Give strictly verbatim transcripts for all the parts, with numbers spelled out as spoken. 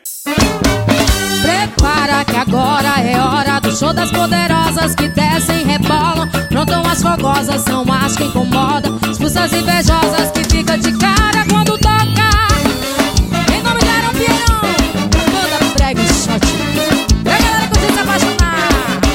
Prepara que agora é hora do show das poderosas que descem e rebolam. Prontam as fogosas, são as que incomodam, expulsas invejosas que fica de cara quando toca. Em nome de Aaron Pierrão, manda brega e shot pra galera curtir se apaixonar.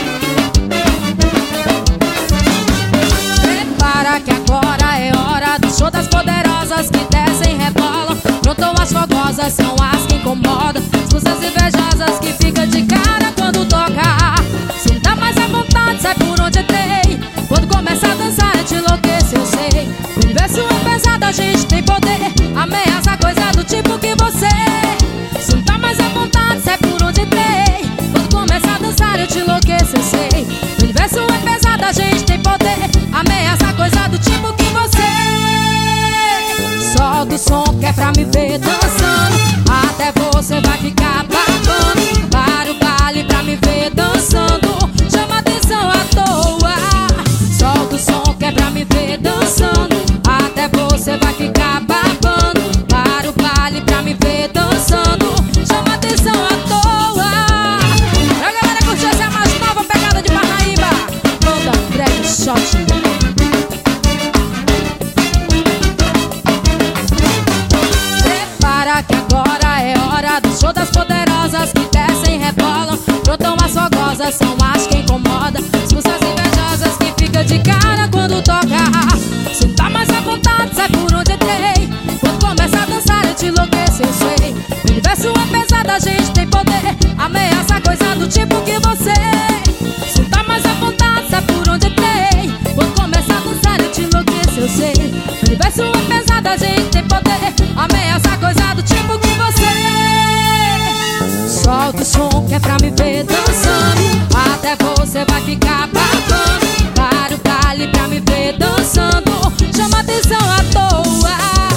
Prepara que agora é hora do show das poderosas que descem e rebolam. Prontam as fogosas, são as que incomodam, expulsas invejosas que fica de cara quando toca. Se dá mais à vontade, sai por onde entrei. Quando começa a dançar eu te enlouqueço, eu sei. O universo é pesado, a gente tem poder. Ameaça coisa do tipo que você. Se dá mais à vontade, sai por onde entrei. Quando começa a dançar eu te enlouqueço, eu sei. O universo é pesado, a gente tem poder. Ameaça coisa do tipo que você. Solta o som que é pra me ver dançando. Até você vai ficar babando. Para o baile pra me ver dançando. Chama atenção à toa. Solta o som que é pra me ver dançando. Até você vai ficar babando. Para o baile pra me ver dançando. Chama atenção à toa. A galera curtiu essa mais nova pegada de Parnaíba. Manda brega shot. Que agora é hora do show das poderosas que descem e rebolam. Prontam as fogosas, são as que incomodam, expulsas invejosas que fica de cara quando toca. Se tá mais à vontade, sai por onde entrei. Quando começa a dançar eu te enlouqueço, eu sei. O universo é pesado, a gente tem poder. Ameaça coisa do tipo que você. Se tá mais à vontade, sai por onde entrei. Quando começa a dançar eu te enlouqueço, eu sei. O universo é pesado, a gente tem poder. Ameaça coisa do tipo que você. Solta o som que é pra me ver dançando. Até você vai ficar babando. Para o baile pra me ver dançando. Chama atenção à toa.